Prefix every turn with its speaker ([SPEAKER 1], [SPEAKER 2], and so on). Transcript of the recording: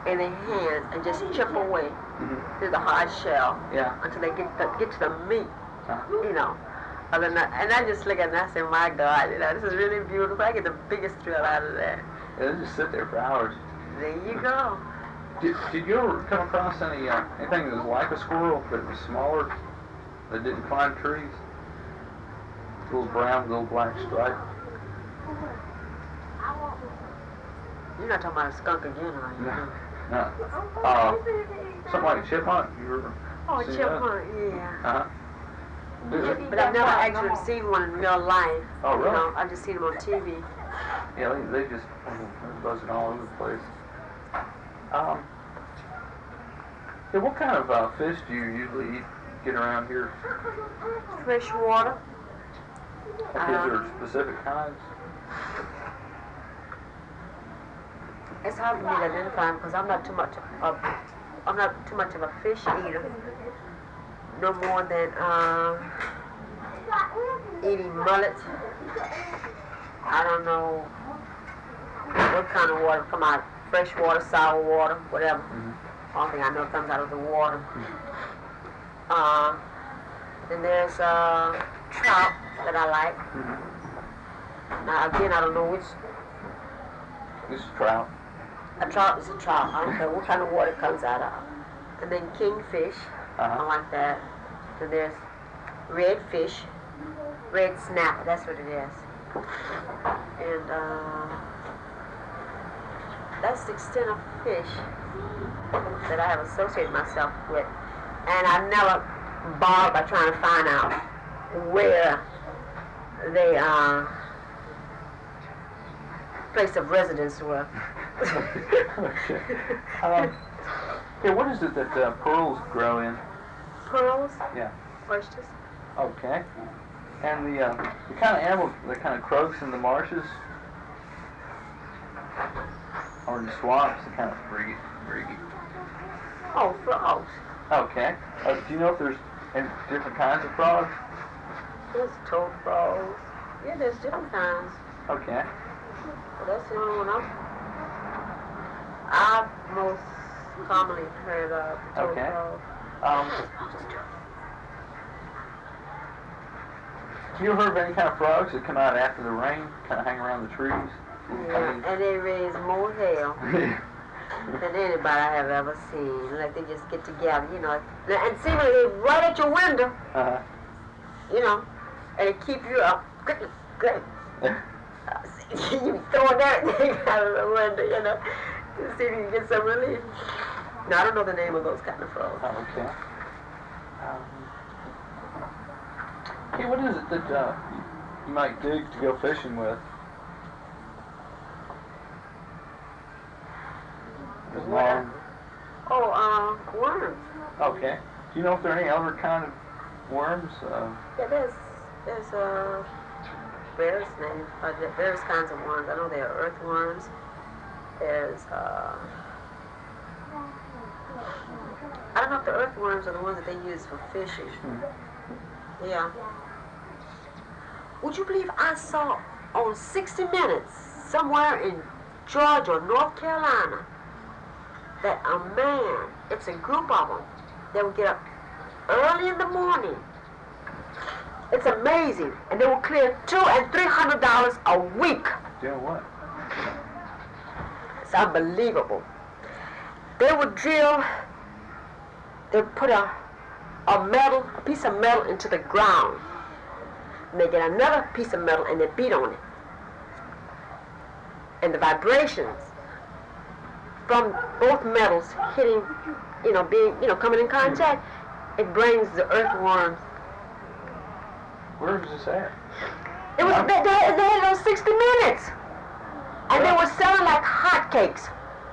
[SPEAKER 1] in their hands and just chip away through the hard shell until they get to the meat, you know. Other than that, and I just look at it and I say, my God, you know, this is really beautiful. I get the biggest thrill out of that.
[SPEAKER 2] Yeah, they just sit there for hours.
[SPEAKER 1] There you go.
[SPEAKER 2] Did you ever come across anything that was like a squirrel but it was smaller, that didn't climb trees? Little brown, little black stripe.
[SPEAKER 1] You're not talking about a skunk again, are you?
[SPEAKER 2] No. Something like a chipmunk. You ever
[SPEAKER 1] a
[SPEAKER 2] seen
[SPEAKER 1] chipmunk, yeah.
[SPEAKER 2] Uh-huh.
[SPEAKER 1] But I've never actually seen one in real life.
[SPEAKER 2] Oh, really?
[SPEAKER 1] You know, I've just seen them on TV.
[SPEAKER 2] Yeah, they just they're buzzing all over the place. Yeah, what kind of fish do you usually get around here?
[SPEAKER 1] Fresh water.
[SPEAKER 2] Is there specific kinds?
[SPEAKER 1] It's hard for me to identify them because I'm not too much of a fish eater. No more than eating mullet. I don't know what kind of water come out. Fresh water, sour water, whatever. Only thing I know comes out of the water. Then there's trout that I like. Now again, I don't know which.
[SPEAKER 2] This is trout.
[SPEAKER 1] A trout is a trout. I don't care what kind of water it comes out of. And then kingfish. I like that. Then there's redfish, red snapper. That's what it is. And that's the extent of fish that I have associated myself with. And I never bothered by trying to find out where they place of residence were.
[SPEAKER 2] Okay. What is it that pearls grow in?
[SPEAKER 1] Pearls?
[SPEAKER 2] Yeah.
[SPEAKER 1] Oysters.
[SPEAKER 2] Okay. And the kind of animals that kind of croaks in the marshes, or in the swamps, the kind of freaky.
[SPEAKER 1] Oh, frogs.
[SPEAKER 2] Okay. Do you know if there's any different kinds of frogs?
[SPEAKER 1] There's toad frogs. Yeah, there's different kinds.
[SPEAKER 2] Okay.
[SPEAKER 1] But that's the only one I've most commonly heard of. Toad frogs.
[SPEAKER 2] Have you ever heard of any kind of frogs that come out after the rain, kind of hang around the trees?
[SPEAKER 1] Yeah, and they raise more hell than anybody I have ever seen. Like they just get together, you know, and seemingly right at your window, you know, and they keep you up. Good. You throwing everything out of the window, you know, to see if you can get some relief. Now, I don't know the name of those kind of frogs.
[SPEAKER 2] Okay. Hey, what is it that you might dig to go fishing with?
[SPEAKER 1] Worms.
[SPEAKER 2] Okay. Do you know if there are any other kind of worms?
[SPEAKER 1] Yeah, there's various names, various kinds of worms. I know there are earthworms. There's I don't know if the earthworms are the ones that they use for fishing. Yeah. Would you believe I saw on 60 Minutes somewhere in Georgia or North Carolina that a man, it's a group of them, they would get up early in the morning. It's amazing. And they will clear $200 and $300 a week.
[SPEAKER 2] Doing what?
[SPEAKER 1] It's unbelievable. They would drill, they would put a piece of metal into the ground. And they get another piece of metal and they beat on it. And the vibrations from both metals hitting, coming in contact, it brings the earthworms.
[SPEAKER 2] Where was this at?
[SPEAKER 1] It was, they had it on 60 Minutes. And they were selling like hotcakes.